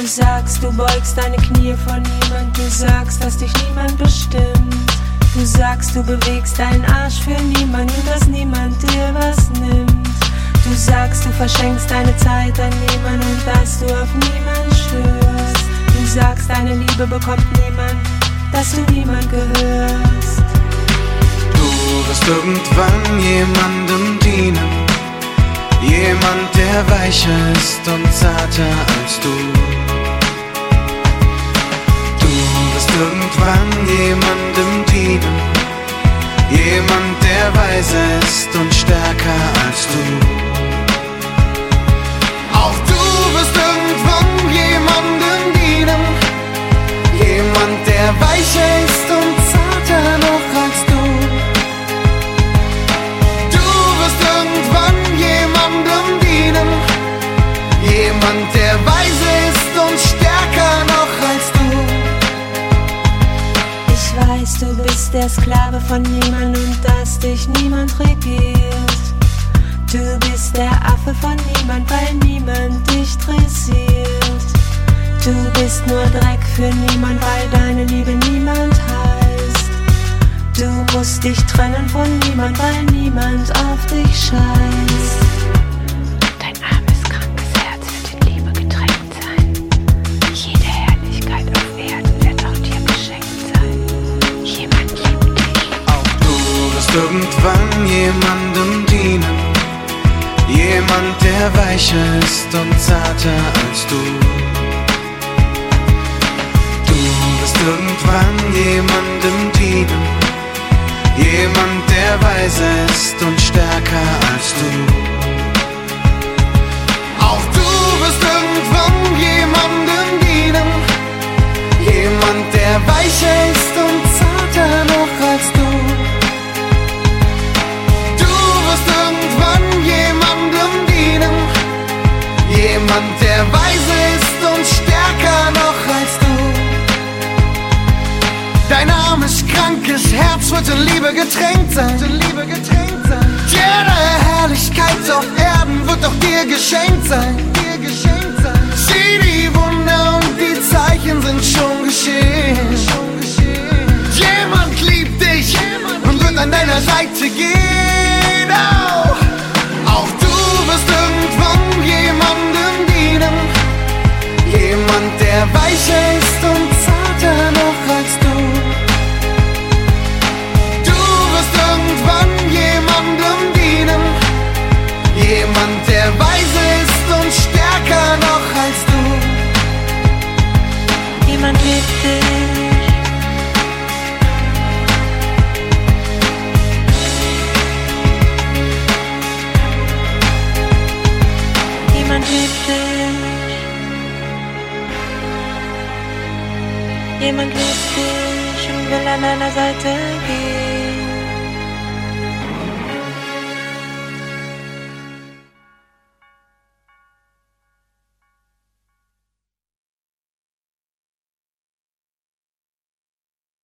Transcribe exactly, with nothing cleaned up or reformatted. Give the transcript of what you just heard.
Du sagst, du beugst deine Knie vor niemand. Du sagst, dass dich niemand bestimmt. Du sagst, du bewegst deinen Arsch für niemanden, dass niemand dir was nimmt. Du sagst, du verschenkst deine Zeit an niemanden und dass du auf niemanden schwörst. Du sagst, deine Liebe bekommt niemand, dass du niemand gehörst. Du wirst irgendwann jemandem dienen, jemand, der weicher ist und zarter als du. Du wirst irgendwann jemandem dienen, jemand, der weiser ist und stärker als du. Auch du wirst irgendwann jemandem dienen, jemand, der weicher ist und zarter noch als du. Du wirst irgendwann jemandem dienen, jemand, der weiser ist und stärker noch als du. Ich weiß, du bist der Sklave von niemand und dass dich niemand regiert. Du bist der Affe von niemand, weil niemand dich dressiert. Du bist nur Dreck für niemand, weil deine Liebe niemand heißt. Du musst dich trennen von niemand, weil niemand auf dich scheißt. Dein armes, krankes Herz wird in Liebe getränkt sein. Jede Herrlichkeit auf Erden wird auch dir geschenkt sein. Jemand liebt dich. Auch du wirst irgendwann jemandem dienen, jemand, der weicher ist und zarter als du. Du wirst irgendwann jemandem dienen, jemand, der weiser ist und stärker als du. Auch du wirst irgendwann jemandem dienen, jemand, der weicher ist und zarter noch als du. Du wirst irgendwann jemandem dienen, jemand, der weiser ist und stärker noch als du. Dein armes, krankes Herz wird in Liebe getränkt sein. In Liebe getränkt sein. Jede Herrlichkeit auf Erden wird auch dir geschenkt sein. Dir geschenkt sein. Sieh, die Wunder und die Zeichen sind schon geschehen. Schon geschehen. Jemand liebt dich und wird an deiner Seite gehen. Oh. Auch du wirst irgendwann jemandem dienen, jemand, der weicher ist und zarter noch als du. Irgendwann jemandem dienen, jemand, der weise ist und stärker noch als du. Jemand liebt dich. Jemand liebt dich. Jemand liebt dich und will an deiner Seite gehen.